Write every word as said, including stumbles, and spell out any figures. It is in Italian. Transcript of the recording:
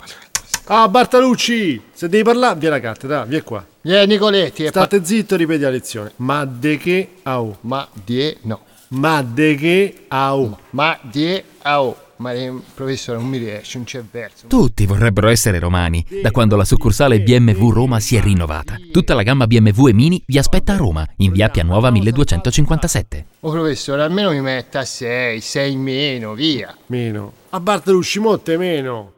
Ah, Bartalucci, se devi parlare, vieni a cattedra, vieni qua. Vieni Nicoletti. State pa- zitto, ripeti la lezione. Ma de che au? Ma die no. Ma de che au? Ma die au. Ma eh, professore, non mi riesce, non c'è verso. Tutti vorrebbero essere romani, da quando la succursale B M W Roma si è rinnovata. Tutta la gamma B M W e Mini vi aspetta a Roma, in via Pianuova milleduecentocinquantasette. Oh professore, almeno mi metta sei, sei meno, via. Meno. A Bartalucci, motte meno.